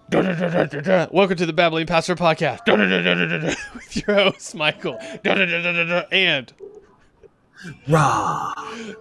Welcome to the Babbling Pastor Podcast with your host, Michael. And Rah!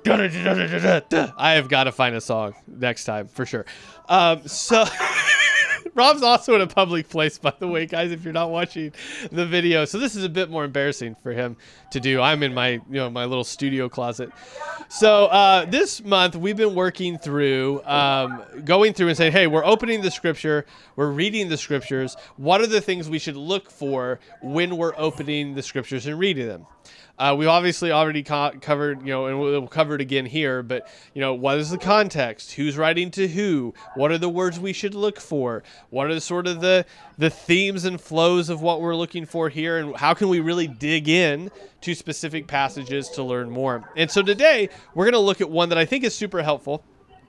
I have got to find a song next time for sure. So Rob's also in a public place, by the way, guys, if you're not watching the video. So this is a bit more embarrassing for him to do. I'm in my, my little studio closet. So this month we've been working through, going through and saying, hey, we're opening the scripture, we're reading the scriptures. What are the things we should look for when we're opening the scriptures and reading them? We've obviously already covered, and we'll cover it again here, but, what is the context? Who's writing to who? What are the words we should look for? What are sort of the themes and flows of what we're looking for here? And how can we really dig in to specific passages to learn more? And so today we're going to look at one that I think is super helpful.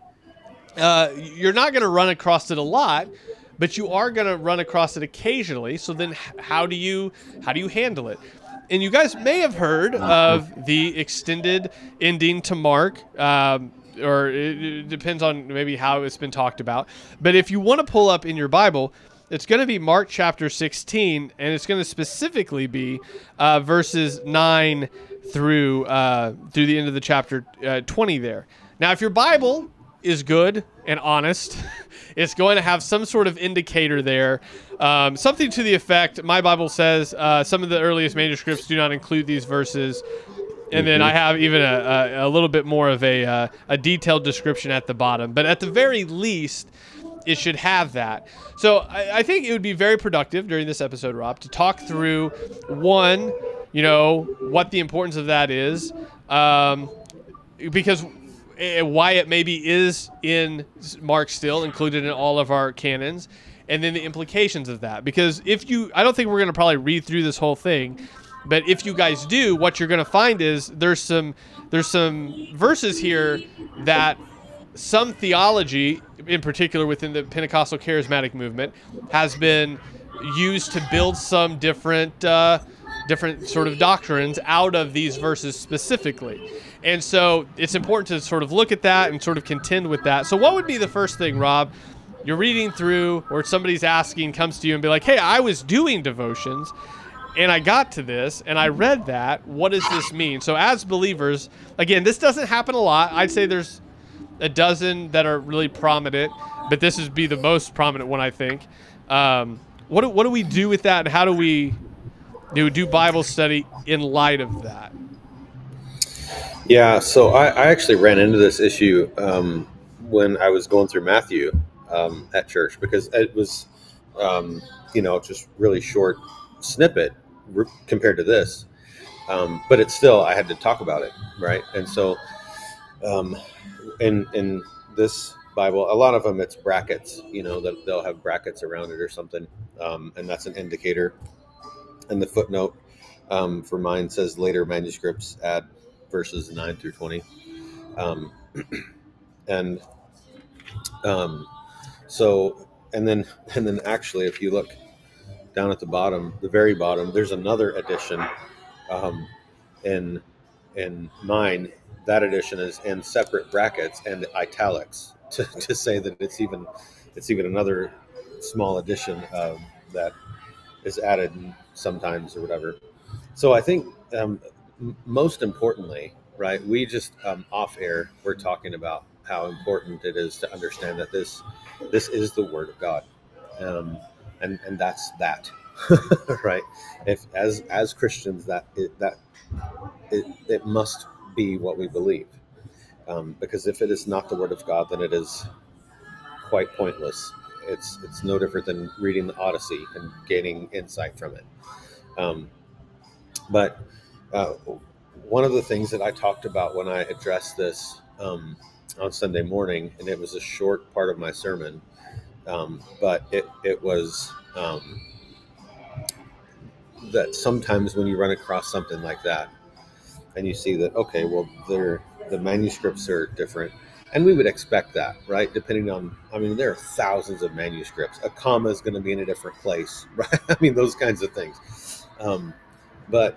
You're not going to run across it a lot, but you are going to run across it occasionally. So then how do you handle it? And you guys may have heard of the extended ending to Mark, or it depends on maybe how it's been talked about. But if you want to pull up in your Bible, it's going to be Mark chapter 16, and it's going to specifically be verses 9 through the end of the chapter 20 there. Now, if your Bible is good and honest, it's going to have some sort of indicator there. Something to the effect, my Bible says, some of the earliest manuscripts do not include these verses. And then I have even a little bit more of a detailed description at the bottom. But at the very least, it should have that. So I think it would be very productive during this episode, Rob, to talk through, one, what the importance of that is. Because why it maybe is in Mark still, included in all of our canons, and then the implications of that. Because I don't think we're going to probably read through this whole thing, but if you guys do, what you're going to find is there's some verses here that some theology, in particular within the Pentecostal charismatic movement, has been used to build some different sort of doctrines out of these verses specifically. And so it's important to sort of look at that and sort of contend with that. So what would be the first thing, Rob, you're reading through, or somebody's asking, comes to you and be like, hey, I was doing devotions and I got to this and I read that. What does this mean? So as believers, again, this doesn't happen a lot. I'd say there's a dozen that are really prominent, but this would be the most prominent one, I think. What do we do with that, and how do we do Bible study in light of that? Yeah, so I actually ran into this issue when I was going through Matthew at church, because it was, just really short snippet compared to this. But it's still, I had to talk about it, right? And so in this Bible, a lot of them, it's brackets, that they'll have brackets around it or something, and that's an indicator. And the footnote for mine says later manuscripts add verses 9 through 20. And so, and then actually, if you look down at the bottom, the very bottom, there's another edition in mine. That edition is in separate brackets and italics to say that it's even another small edition that is added sometimes or whatever. So I think most importantly, right, we just off air, we're talking about how important it is to understand that this is the Word of God, and that's that, right? If as Christians, it must be what we believe, because if it is not the Word of God, then it is quite pointless. It's no different than reading the Odyssey and gaining insight from it. But one of the things that I talked about when I addressed this on Sunday morning, and it was a short part of my sermon, but it was that sometimes when you run across something like that, and you see that, okay, well, the manuscripts are different, and we would expect that, right? Depending on, there are thousands of manuscripts. A comma is going to be in a different place, right? Those kinds of things. But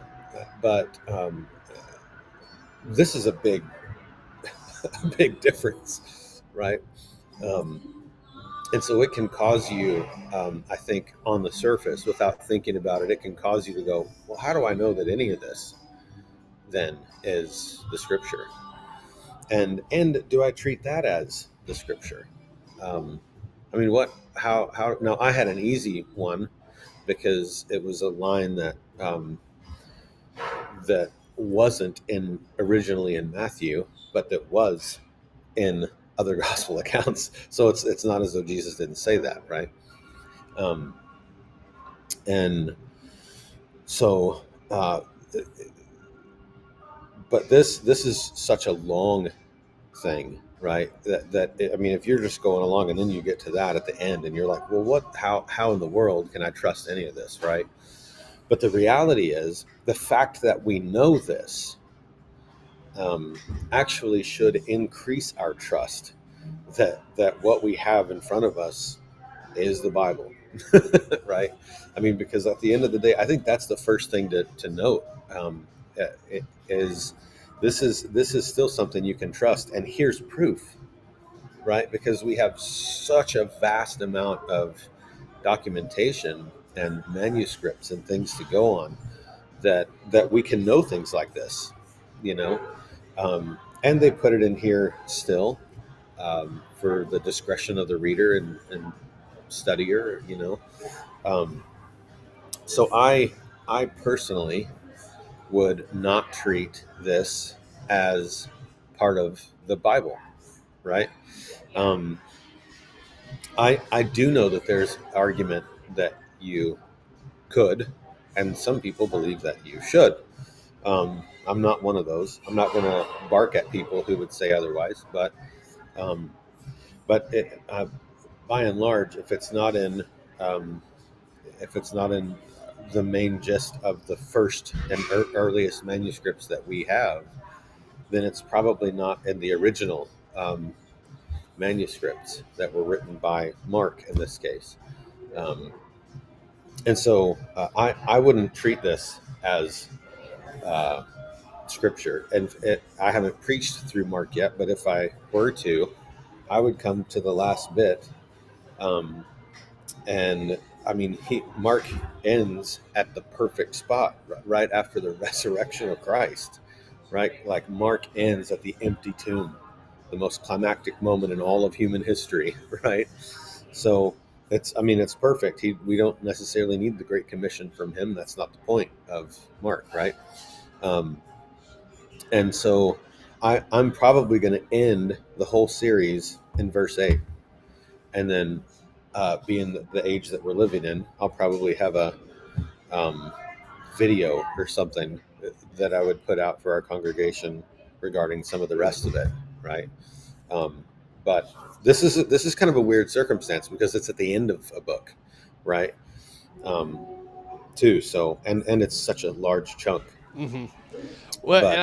this is a big difference, right? And so it can cause you, I think, on the surface, without thinking about it, it can cause you to go, well, how do I know that any of this then is the scripture? And do I treat that as the scripture? Um, I mean, how? Now, I had an easy one because it was a line that wasn't in originally in Matthew, but that was in other gospel accounts. So it's not as though Jesus didn't say that, right? Um, and so, but this is such a long thing, right? That I mean, if you're just going along and then you get to that at the end, and you're like, well, what? How in the world can I trust any of this, right? But the reality is, the fact that we know this actually should increase our trust that what we have in front of us is the Bible, right? I mean, because at the end of the day, I think that's the first thing to note. It is this is still something you can trust, and here's proof, right? Because we have such a vast amount of documentation and manuscripts and things to go on that we can know things like this, you know. And they put it in here still, for the discretion of the reader and studier, you know. Um, so I personally would not treat this as part of the Bible, right? Um, I do know that there's argument that you could, and some people believe that you should. I'm not one of those. I'm not going to bark at people who would say otherwise, um, but by and large, um, if it's not in the main gist of the first and earliest manuscripts that we have, then it's probably not in the original manuscripts that were written by Mark in this case. Um, and so I wouldn't treat this as uh, scripture. And I haven't preached through Mark yet, but if I were to, I would come to the last bit. Um, and I mean, Mark ends at the perfect spot, right after the resurrection of Christ, right? Like Mark ends at the empty tomb, the most climactic moment in all of human history, right? So I mean, it's perfect. We don't necessarily need the Great Commission from him. That's not the point of Mark, right? Um, and so I'm probably going to end the whole series in verse 8. And then, being the age that we're living in, I'll probably have a um, video or something that I would put out for our congregation regarding some of the rest of it, right? Um, but this is kind of a weird circumstance because it's at the end of a book, right? Um, too. So and it's such a large chunk. Mm-hmm. Well, But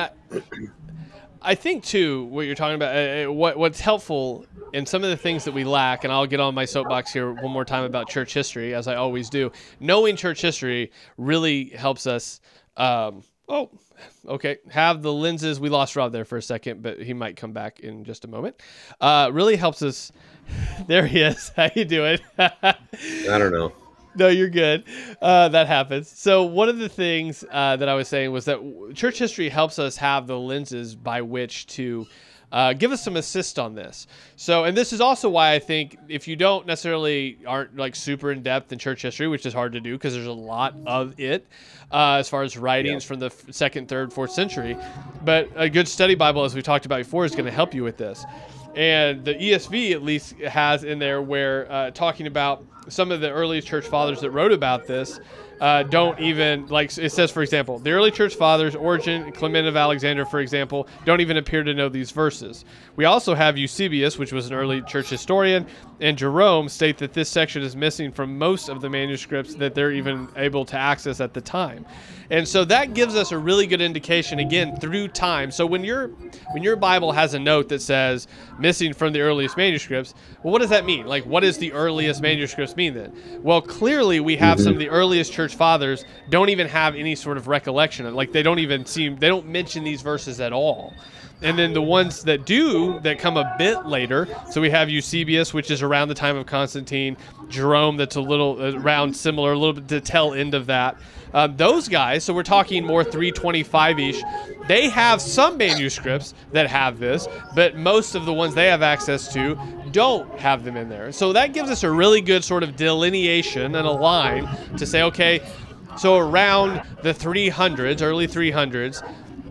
I think too what you're talking about. What's helpful in some of the things that we lack, and I'll get on my soapbox here one more time about church history, as I always do. Knowing church history really helps us. Oh, okay. Have the lenses. We lost Rob there for a second, but he might come back in just a moment. Really helps us. There he is. How you doing? I don't know. No, you're good. That happens. So one of the things that I was saying was that church history helps us have the lenses by which to give us some assist on this. So, and this is also why I think if you don't necessarily aren't like super in depth in church history, which is hard to do because there's a lot of it as far as writings from the second, third, fourth century, but a good study Bible, as we talked about before, is going to help you with this. And the ESV at least has in there where talking about some of the early church fathers that wrote about this don't even, like it says, for example, the early church fathers, Origen, Clement of Alexander, for example, don't even appear to know these verses. We also have Eusebius, which was an early church historian, and Jerome state that this section is missing from most of the manuscripts that they're even able to access at the time. And so that gives us a really good indication, again, through time. So when your Bible has a note that says missing from the earliest manuscripts, well, what does that mean? Like, what does the earliest manuscripts mean then? Well, clearly we have some of the earliest church fathers don't even have any sort of recollection. Like, they don't mention these verses at all. And then the ones that come a bit later, so we have Eusebius, which is around the time of Constantine, Jerome, that's a little around similar, a little bit to the tail end of that. Those guys, so we're talking more 325-ish, they have some manuscripts that have this, but most of the ones they have access to don't have them in there. So that gives us a really good sort of delineation and a line to say, okay, so around the 300s, early 300s,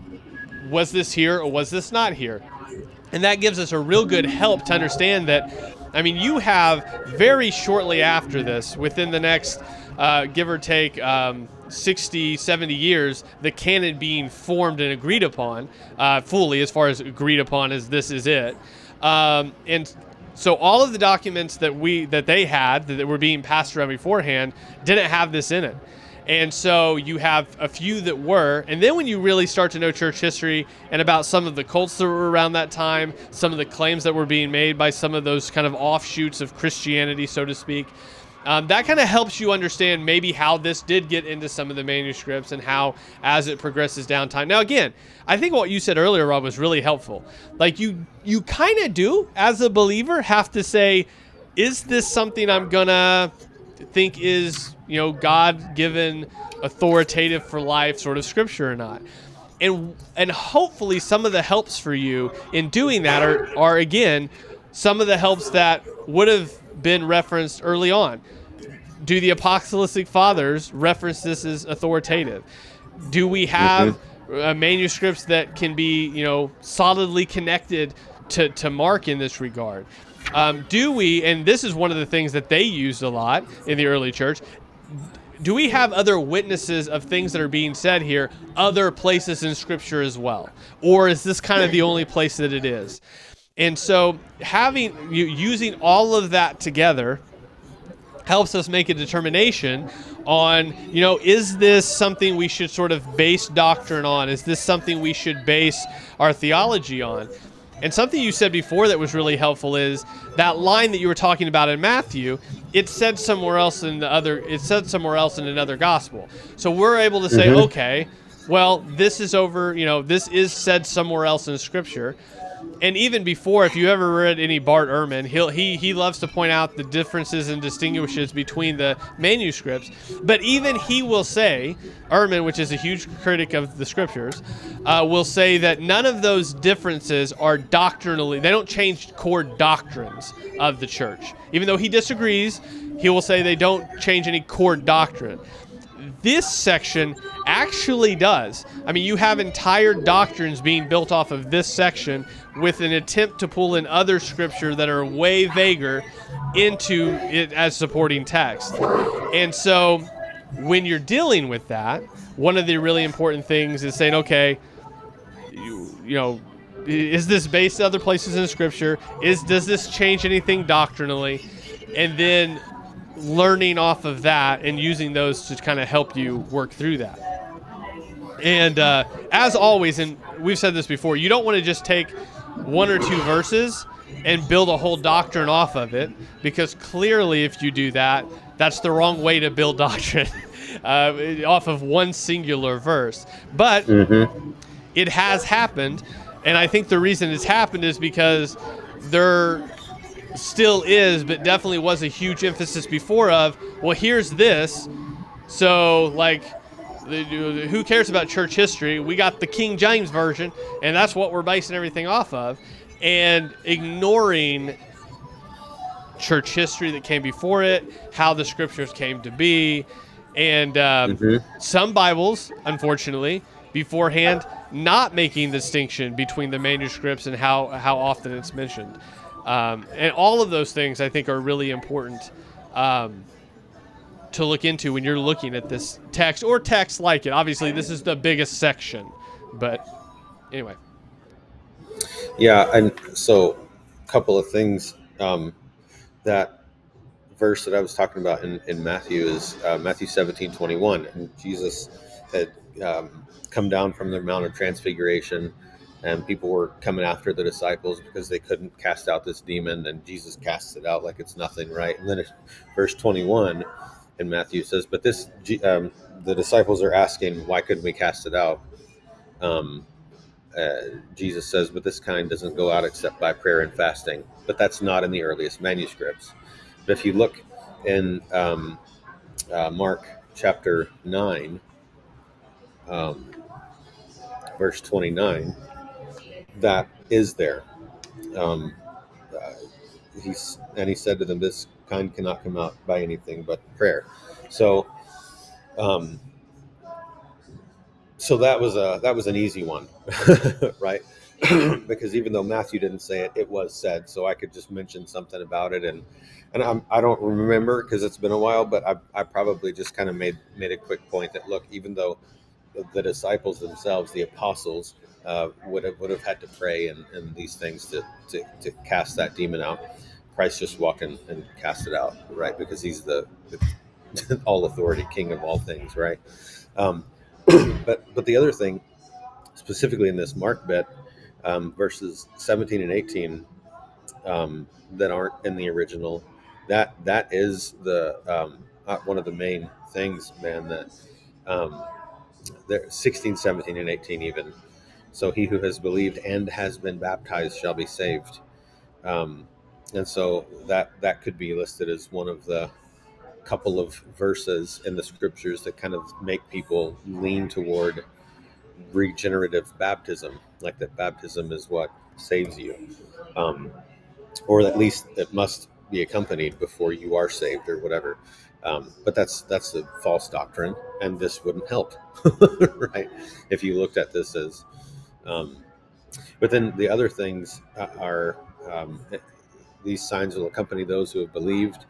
was this here or was this not here? And that gives us a real good help to understand that, I mean, you have very shortly after this, within the next, give or take, 60, 70 years, the canon being formed and agreed upon fully, as far as agreed upon as this is it. And so all of the documents that they had that were being passed around beforehand didn't have this in it. And so you have a few that were, and then when you really start to know church history and about some of the cults that were around that time, some of the claims that were being made by some of those kind of offshoots of Christianity, so to speak, that kind of helps you understand maybe how this did get into some of the manuscripts and how, as it progresses down time. Now, again, I think what you said earlier, Rob, was really helpful. Like you kind of do, as a believer, have to say, is this something I'm gonna think is, God-given, authoritative for life sort of scripture or not? And hopefully some of the helps for you in doing that are again, some of the helps that would have been referenced early on. Do the apostolic fathers reference this as authoritative? Do we have manuscripts that can be, solidly connected to Mark in this regard? Do we, and this is one of the things that they used a lot in the early church, do we have other witnesses of things that are being said here, other places in Scripture as well? Or is this kind of the only place that it is? And so using all of that together helps us make a determination on, is this something we should sort of base doctrine on? Is this something we should base our theology on? And something you said before that was really helpful is that line that you were talking about in Matthew. It said somewhere else in another gospel. So we're able to say, okay, well, this is this is said somewhere else in Scripture. And even before, if you ever read any Bart Ehrman, he loves to point out the differences and distinguishes between the manuscripts. But even he will say, Ehrman, which is a huge critic of the Scriptures, will say that none of those differences are doctrinally, they don't change core doctrines of the church. Even though he disagrees, he will say they don't change any core doctrine. This section actually does. I mean, you have entire doctrines being built off of this section with an attempt to pull in other scripture that are way vaguer into it as supporting text. And so when you're dealing with that, one of the really important things is saying, okay, is this based on other places in Scripture? Does this change anything doctrinally? And then learning off of that and using those to kind of help you work through that. And as always, and we've said this before, you don't want to just take one or two verses and build a whole doctrine off of it, because clearly if you do that, that's the wrong way to build doctrine off of one singular verse. But it has happened, and I think the reason it's happened is because there still is, but definitely was a huge emphasis before of, well, here's this, so who cares about church history? We got the King James Version, and that's what we're basing everything off of, and ignoring church history that came before it, how the Scriptures came to be, and some Bibles, unfortunately, beforehand, not making the distinction between the manuscripts and how often it's mentioned. And all of those things, I think, are really important to look into when you're looking at this text or text like it. Obviously, this is the biggest section, but anyway. Yeah, and so a couple of things. That verse that I was talking about in Matthew is Matthew 17:21, and Jesus had come down from the Mount of Transfiguration, and people were coming after the disciples because they couldn't cast out this demon, and Jesus casts it out like it's nothing, right? And then verse 21 in Matthew says, but the disciples are asking, why couldn't we cast it out? Jesus says, but this kind doesn't go out except by prayer and fasting. But that's not in the earliest manuscripts. But if you look in Mark chapter 9, um, verse 29, that is there. Um, uh, he said to them, this kind cannot come out by anything but prayer. So, um, so that was an easy one, right? Because even though Matthew didn't say it, it was said. So I could just mention something about it, and I don't remember because it's been a while, but I probably just kind of made a quick point that, look, even though the disciples themselves, the apostles, would have had to pray and these things to cast that demon out, Christ just walked in and cast it out, right? Because he's the all authority, king of all things, right? Um, but the other thing, specifically in this Mark bit, verses 17 and 18, that aren't in the original, that is the one of the main things, man. That there 16, 17, and 18 even. So he who has believed and has been baptized shall be saved. Um, and so that could be listed as one of the couple of verses in the scriptures that kind of make people lean toward regenerative baptism, like that baptism is what saves you, um, or at least it must be accompanied before you are saved or whatever. But that's a false doctrine, and this wouldn't help, right? If you looked at this as, um, but then the other things are, these signs will accompany those who have believed.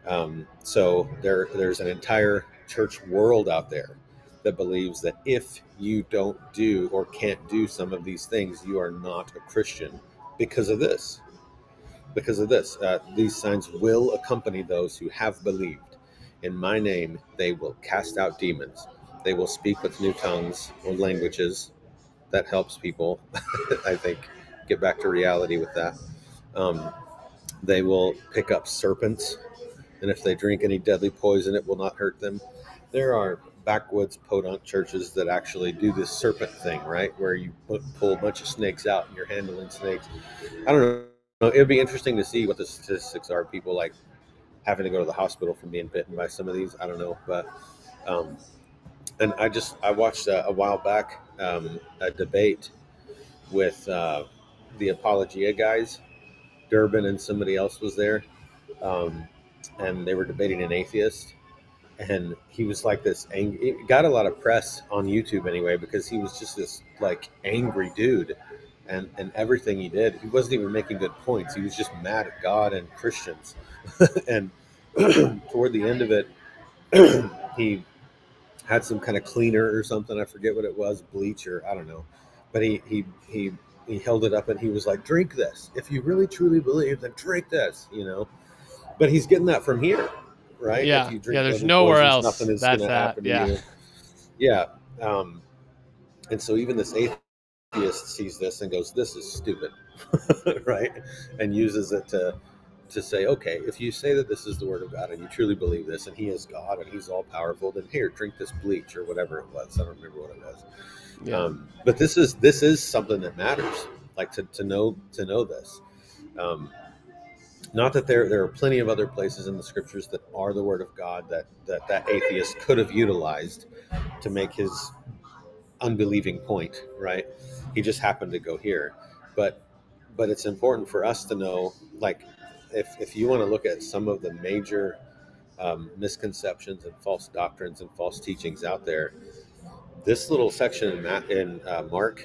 So there's an entire church world out there that believes that if you don't do or can't do some of these things, you are not a Christian because of this. Because of this, these signs will accompany those who have believed. In my name, they will cast out demons. They will speak with new tongues or languages. That helps people, I think, get back to reality with that. Um, they will pick up serpents, and if they drink any deadly poison, it will not hurt them. There are backwoods podunk churches that actually do this serpent thing, right? Where you pull a bunch of snakes out and you're handling snakes. I don't know. It would be interesting to see what the statistics are. People like having to go to the hospital from being bitten by some of these. I don't know. But, um, and I watched a while back a debate with the Apologia guys. Durbin and somebody else was there. Um, and they were debating an atheist, and he was like this angry, it got a lot of press on YouTube anyway, because he was just this like angry dude, and everything he did, he wasn't even making good points. He was just mad at God and Christians. And toward the end of it, he had some kind of cleaner or something, I forget what it was, bleach or I don't know, but he held it up and he was like, drink this if you really truly believe, then drink this, but he's getting that from here, right? Yeah. If you drink Yeah. There's deadly nowhere poisons, else. nothing is going That's to that. happen to Yeah. you. Yeah. And so even this atheist sees this and goes, this is stupid, right? And uses it to say, okay, if you say that this is the word of God and you truly believe this and he is God and he's all powerful, then here, drink this bleach or whatever it was. I don't remember what it was. Yeah. But this is something that matters, like to know this. Not that there are plenty of other places in the scriptures that are the word of God that atheist could have utilized to make his unbelieving point, right? He just happened to go here. But it's important for us to know, like, if you want to look at some of the major misconceptions and false doctrines and false teachings out there, this little section in Mark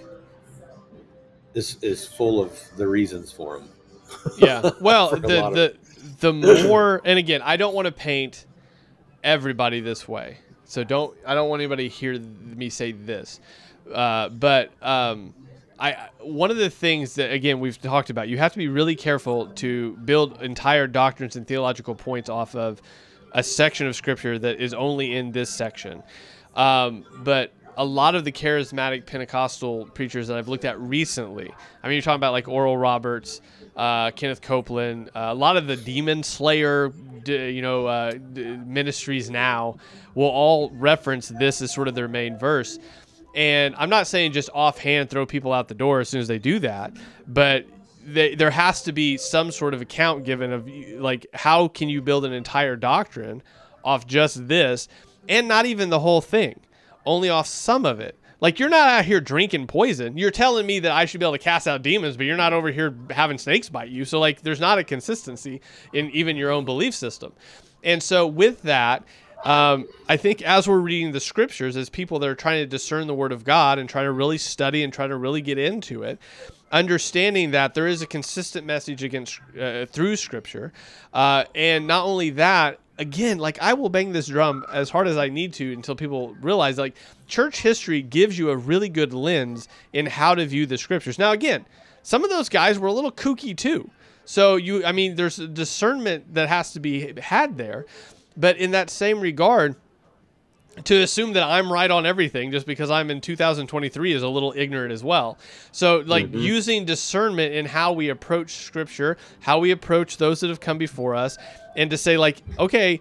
is full of the reasons for them. Yeah. Well, For a lot of the more, and again, I don't want to paint everybody this way. So I don't want anybody to hear me say this. But one of the things that, again, we've talked about, you have to be really careful to build entire doctrines and theological points off of a section of scripture that is only in this section. But a lot of the charismatic Pentecostal preachers that I've looked at recently, I mean, you're talking about like Oral Roberts, Kenneth Copeland, a lot of the Demon Slayer, ministries now will all reference this as sort of their main verse. And I'm not saying just offhand throw people out the door as soon as they do that, but there has to be some sort of account given of like, how can you build an entire doctrine off just this, and not even the whole thing, only off some of it. Like, you're not out here drinking poison. You're telling me that I should be able to cast out demons, but you're not over here having snakes bite you. So like, there's not a consistency in even your own belief system. And so with that, I think as we're reading the scriptures, as people that are trying to discern the word of God and trying to really study and try to really get into it, understanding that there is a consistent message against through scripture. And not only that, again, like, I will bang this drum as hard as I need to until people realize, like, church history gives you a really good lens in how to view the scriptures. Now, again, some of those guys were a little kooky too. So there's a discernment that has to be had there. But in that same regard, to assume that I'm right on everything just because I'm in 2023 is a little ignorant as well. So like using discernment in how we approach scripture, how we approach those that have come before us, and to say like, okay,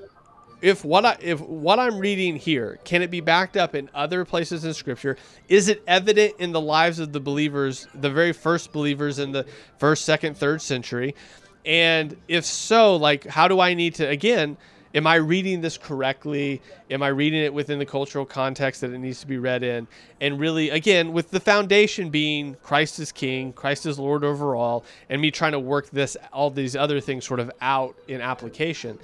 if what I'm reading here, can it be backed up in other places in scripture? Is it evident in the lives of the believers, the very first believers in the first, second, third century? And if so, like, how do I need to, again, am I reading this correctly? Am I reading it within the cultural context that it needs to be read in? And really, again, with the foundation being Christ is King, Christ is Lord over all, and me trying to work all these other things sort of out in application.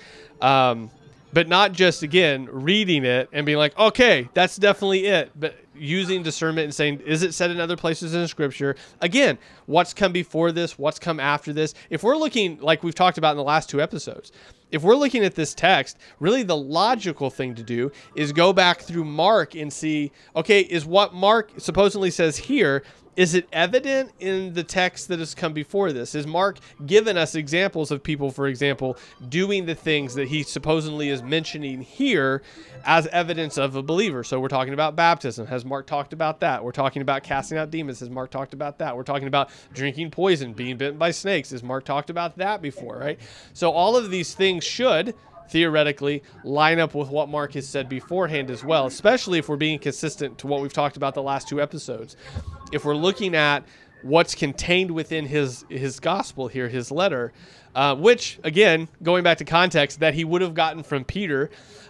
But not just, again, reading it and being like, okay, that's definitely it. But using discernment and saying, is it said in other places in Scripture? Again, what's come before this? What's come after this? If we're looking, like we've talked about in the last 2 episodes, if we're looking at this text, really the logical thing to do is go back through Mark and see, okay, is what Mark supposedly says here, is it evident in the text that has come before this? Is Mark given us examples of people, for example, doing the things that he supposedly is mentioning here as evidence of a believer? So we're talking about baptism. Has Mark talked about that? We're talking about casting out demons. Has Mark talked about that? We're talking about drinking poison, being bitten by snakes. Has Mark talked about that before, right? So all of these things should theoretically line up with what Mark has said beforehand as well, especially if we're being consistent to what we've talked about the last 2 episodes. If we're looking at what's contained within his gospel here, his letter, which, again, going back to context, that he would have gotten from Peter,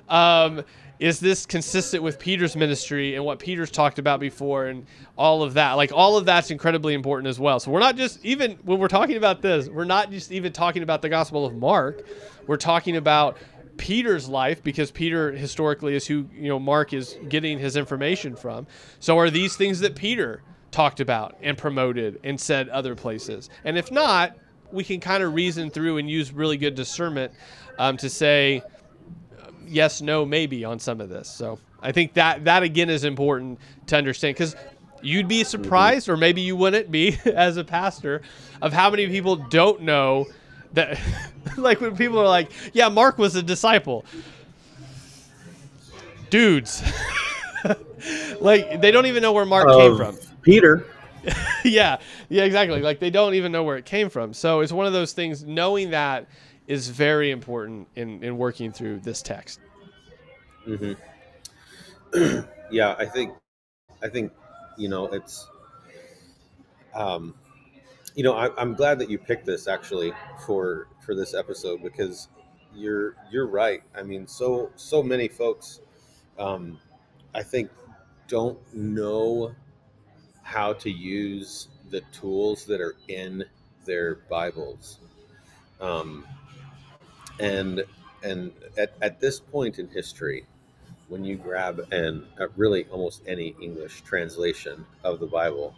is this consistent with Peter's ministry and what Peter's talked about before and all of that? Like, all of that's incredibly important as well. So we're not just, even when we're talking about this, we're not just even talking about the Gospel of Mark. We're talking about Peter's life, because Peter historically is who, Mark is getting his information from. So are these things that Peter talked about and promoted and said other places? And if not, we can kind of reason through and use really good discernment to say yes, no, maybe on some of this. So I think that again is important to understand, because you'd be surprised, or maybe you wouldn't be as a pastor, of how many people don't know that. Like, when people are like, yeah, Mark was a disciple. Dudes. Like, they don't even know where Mark came from. Peter. Yeah, exactly. Like, they don't even know where it came from. So it's one of those things, knowing that is very important in working through this text. Mm-hmm. Yeah, I think it's I'm glad that you picked this actually for this episode, because you're right. I mean, so many folks I think don't know how to use the tools that are in their Bibles. And at this point in history, when you grab really almost any English translation of the Bible,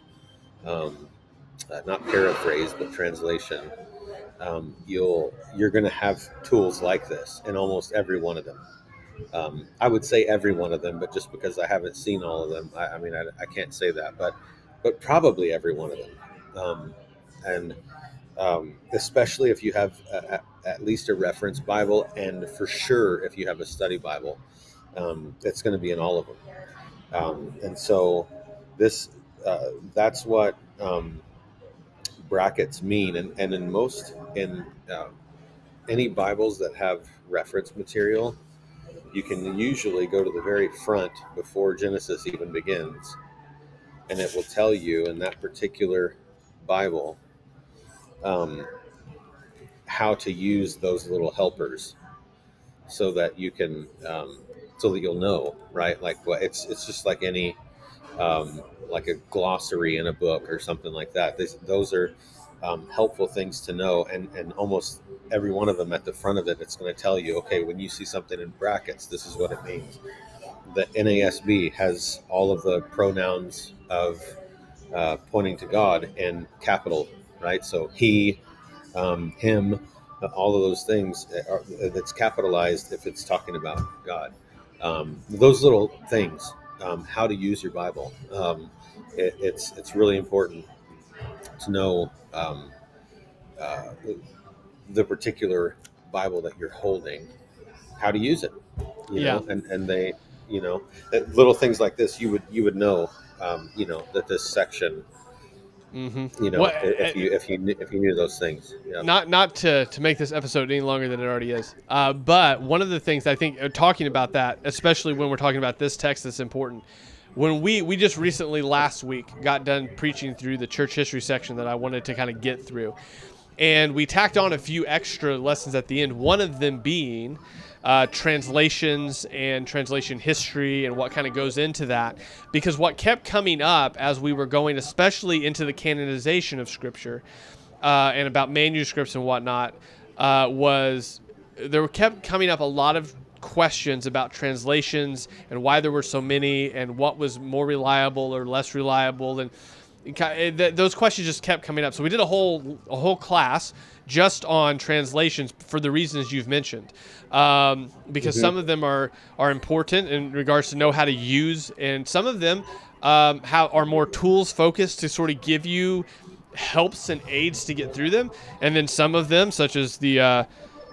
not paraphrase but translation, you're going to have tools like this in almost every one of them. I would say every one of them, but just because I haven't seen all of them, I can't say that, but probably every one of them. And especially if you have at least a reference Bible, and for sure if you have a study Bible, it's going to be in all of them. And so that's what brackets mean. And in any Bibles that have reference material, you can usually go to the very front before Genesis even begins, and it will tell you in that particular Bible um, how to use those little helpers so that you can so that you'll know, right? Like what it's just like any like a glossary in a book or something like that. Those are helpful things to know, and almost every one of them at the front of it, it's going to tell you, okay, when you see something in brackets, this is what it means. The NASB has all of the pronouns of pointing to God in capital, right? So he, him, all of those things that's capitalized if it's talking about God. Those little things, how to use your Bible. It's really important to know uh, the particular Bible that you're holding, how to use it, Yeah. and they, little things like this, you would know, that this section, What? if you knew those things. Yeah. Not to make this episode any longer than it already is. But one of the things I think talking about that, especially when we're talking about this text, that's important. When we just recently last week got done preaching through the church history section that I wanted to kind of get through, and we tacked on a few extra lessons at the end. One of them being translations and translation history and what kind of goes into that. Because what kept coming up as we were going, especially into the canonization of Scripture and about manuscripts and whatnot, was there kept coming up a lot of questions about translations and why there were so many and what was more reliable or less reliable, and those questions just kept coming up. So we did a whole class just on translations for the reasons you've mentioned, because some of them are important in regards to know how to use, and some of them are more tools focused to sort of give you helps and aids to get through them, and then some of them, such as the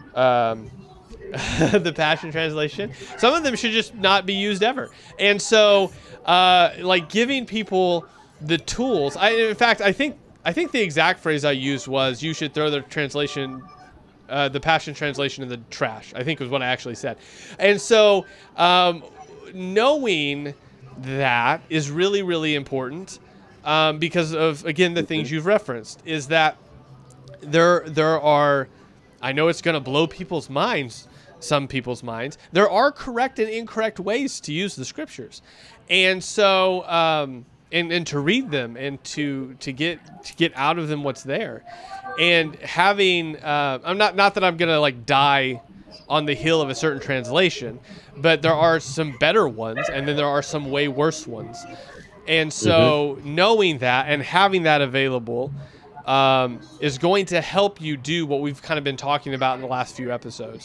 the Passion Translation, some of them should just not be used ever. And so, like giving people the tools. In fact, I think the exact phrase I used was, "You should throw the translation, the Passion Translation, in the trash." I think was what I actually said. And so, knowing that is really, really important, because of, again, the things you've referenced. Is that there are, I know it's going to blow people's minds, some people's minds. There are correct and incorrect ways to use the Scriptures, and so and to read them and to get out of them what's there, and having I'm not that I'm going to like die on the hill of a certain translation, but there are some better ones, and then there are some way worse ones, and so knowing that and having that available is going to help you do what we've kind of been talking about in the last few episodes.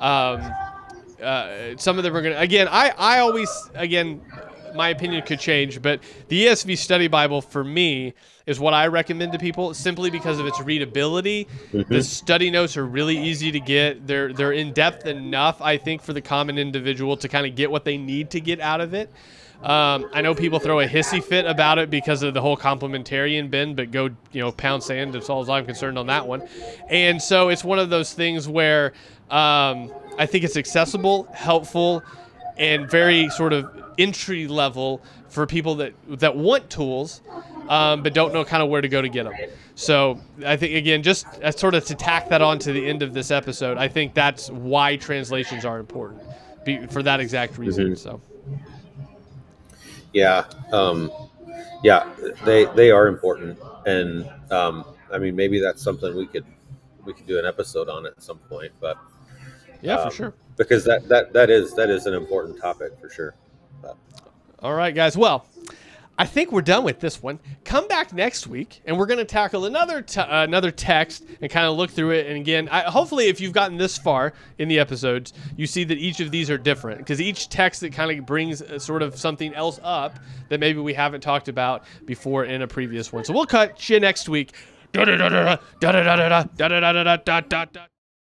Some of them are going to, again, I always, again, my opinion could change, but the ESV Study Bible for me is what I recommend to people, simply because of its readability. The study notes are really easy to get. They're in depth enough, I think, for the common individual to kind of get what they need to get out of it. I know people throw a hissy fit about it because of the whole complementarian bend, but go, pound sand as far as I'm concerned on that one. And so it's one of those things where I think it's accessible, helpful, and very sort of entry level for people that want tools, but don't know kind of where to go to get them. So I think, again, just sort of to tack that on to the end of this episode, I think that's why translations are important, for that exact reason. So. Yeah, they are important, and I mean, maybe that's something we could do an episode on at some point. But yeah, for sure, because that is an important topic for sure. But. All right, guys. Well, I think we're done with this one. Come back next week, and we're going to tackle another text and kind of look through it. And again, hopefully, if you've gotten this far in the episodes, you see that each of these are different, because each text that kind of brings sort of something else up that maybe we haven't talked about before in a previous one. So we'll catch you next week.